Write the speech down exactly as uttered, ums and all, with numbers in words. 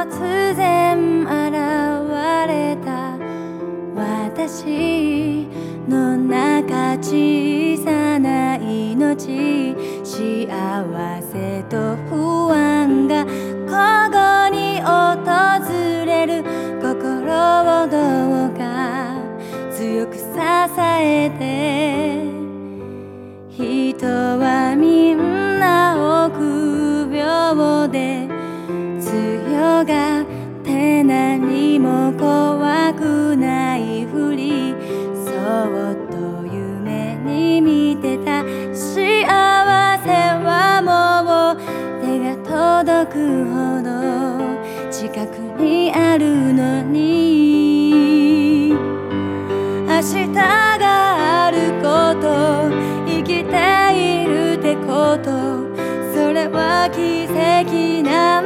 突然現れた私の中、小さな命、幸せと不安が交互に訪れる心をどうか強く支えて。人はみんな臆病で強がって何も怖くないふり、そっと夢に見てた幸せはもう手が届くほど近くにあるのに、明日があること、生きているってこと、それは奇跡な